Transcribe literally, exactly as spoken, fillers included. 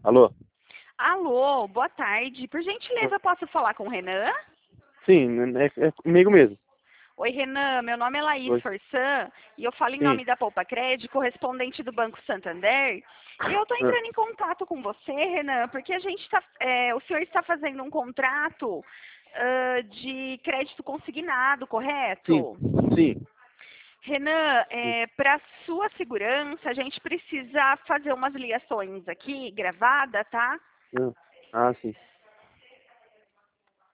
Alô? Alô, boa tarde. Por gentileza, posso falar com o Renan? Sim, é, é comigo mesmo. Oi, Renan. Meu nome é Laís Oi. Forçan e eu falo em Sim. nome da Poupa Crédito, correspondente do Banco Santander. E eu estou Ah, entrando em contato com você, Renan, porque a gente tá, é, o senhor está fazendo um contrato ah, de crédito consignado, sim, correto? sim. Renan, Sim. para sua segurança, a gente precisa fazer umas ligações aqui, gravada, tá? Ah, ah, sim.